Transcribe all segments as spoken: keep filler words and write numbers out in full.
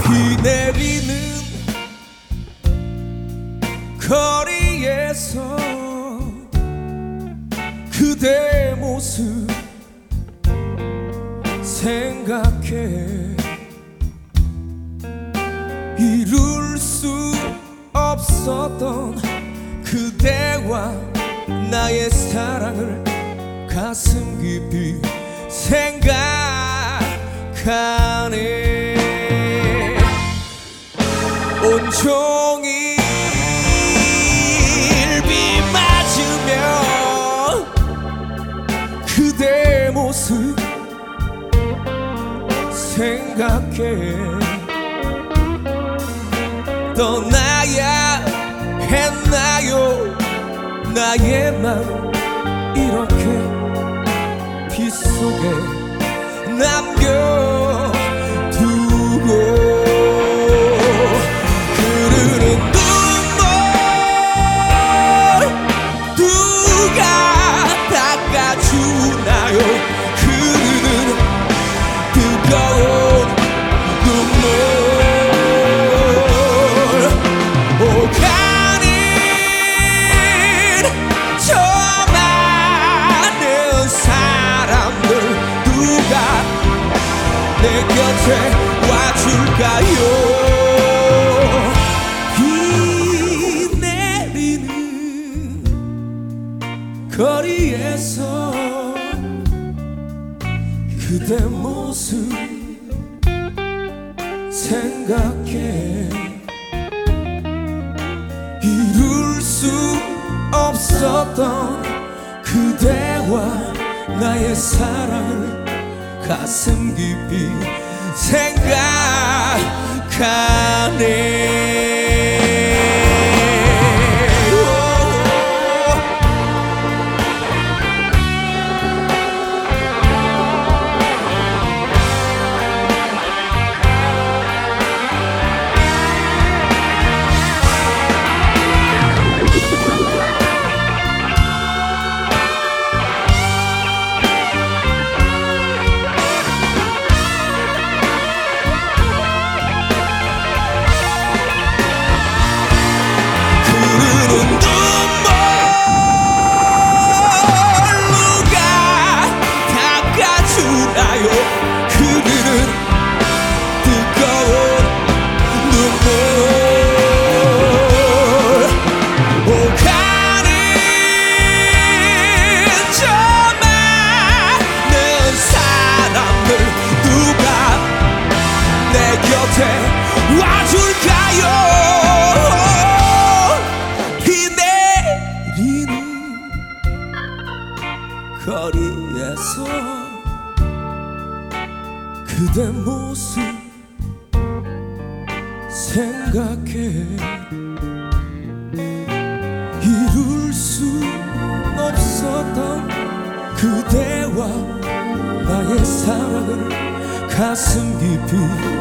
비 내리는 거리에서 그대 모습 생각해 이룰 수 없었던 그대와 나의 사랑을 가슴 깊이 생각하네. 온종일 비 맞으며 그대 모습 생각해 떠나야 했나요 나의 맘 이렇게 빗속에 남겨두고 흐르는 눈물 누가 닦아주나요 흐르는 뜨거운 눈물 오가는 저 많은 사람들 누가 내 곁에 와줄까요. 비 내리는 거리에서 그대 모습 생각해 이룰 수 없었던 그대와 나의 사랑을 가슴 깊이 생각하네. 와줄까요. 비 내리는 거리에서 그대 모습 생각해 이룰 수 없었던 그대와 나의 사랑을 가슴 깊이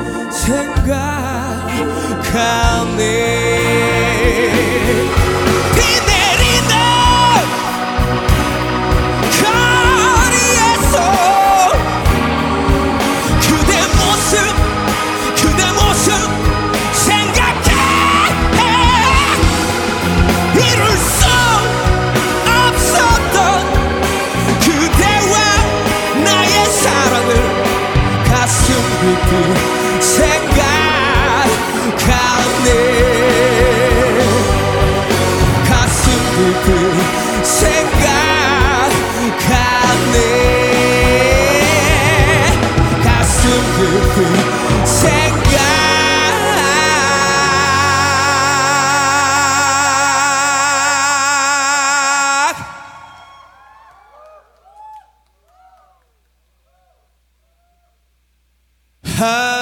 생각하네. 비 내리는 거리에서 그대 모습 그대 모습 생각해 이룰 수 없었던 그대와 나의 사랑을 가슴 깊이 생각하네. 가슴 깊이 생각하네. 가슴 깊이 생각 하